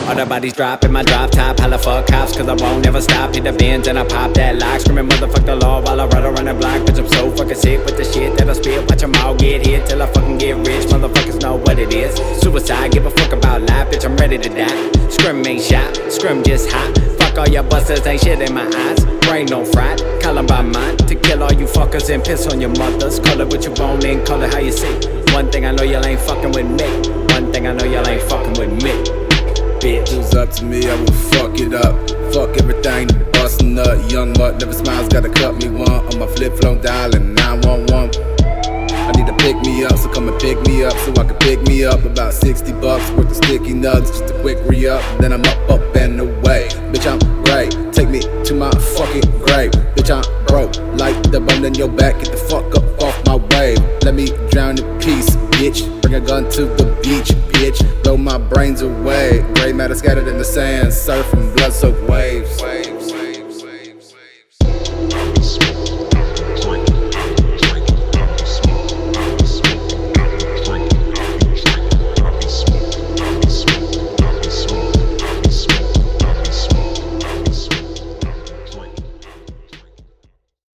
All the bodies drop in my drop top, hella fuck cops, cause I won't never stop. Hit the bins and I pop that lock, screaming motherfuck the law while I ride around the block. Bitch, I'm so fucking sick with the shit that I spit. Watch them all get hit till I fucking get rich. Motherfuckers know what it is. Suicide, give a fuck about life, bitch, I'm ready to die. Scrim ain't shot, scrim just hot. Fuck all your busters, ain't shit in my eyes. Brain no fried, call them by mine. To kill all you fuckers and piss on your mothers. Call it what you want and call it how you see. One thing I know, y'all ain't fucking with me. One thing I know, y'all ain't fucking with me. Bitch. It was up to me, I would fuck it up. Fuck everything, bust a nut. Young mutt never smiles, gotta cut me one. On my flip phone dialing 911. I need to pick me up, so come and pick me up, so I can pick me up. About 60 bucks worth of sticky nuts, just a quick re-up. Then I'm up and away. Bitch, I'm great, take me to my fucking grave. Bitch, I'm broke, like the bone in your back. Get the fuck up off my wave. Let me drown in peace, bitch. Bring a gun to the beach, bitch. Blow my brains away. Gray matter scattered in the sand, surfing blood-soaked waves.